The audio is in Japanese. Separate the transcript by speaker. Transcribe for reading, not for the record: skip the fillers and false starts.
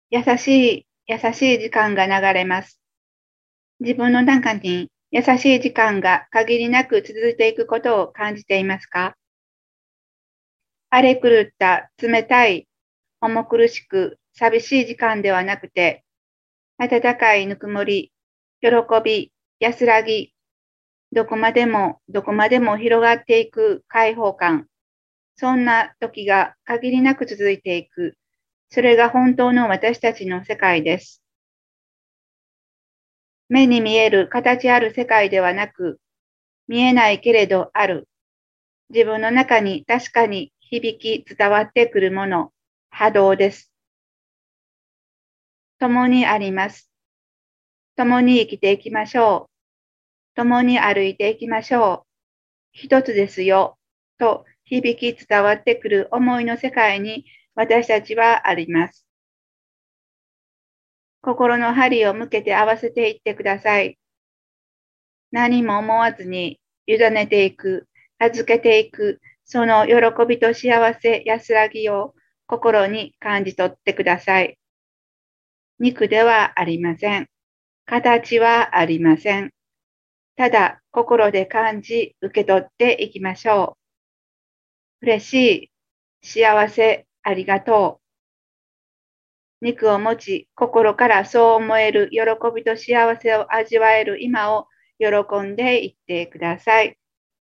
Speaker 1: 優し優しい時間が流れます。自分の中に優しい時間が限りなく続いていくことを感じていますか？荒れ狂った冷たい、重苦しく寂しい時間ではなくて、温かいぬくもり、喜び、安らぎ、どこまでもどこまでも広がっていく開放感、そんな時が限りなく続いていく。それが本当の私たちの世界です。目に見える形ある世界ではなく、見えないけれどある。自分の中に確かに響き伝わってくるもの、波動です。共にあります。共に生きていきましょう。共に歩いていきましょう。一つですよ。と響き伝わってくる思いの世界に私たちはあります。心の針を向けて合わせていってください。何も思わずに委ねていく、預けていく、その喜びと幸せ、安らぎを心に感じ取ってください。肉ではありません。形はありません。ただ心で感じ、受け取っていきましょう。嬉しい、幸せ、ありがとう。肉を持ち、心からそう思える喜びと幸せを味わえる今を喜んでいってください。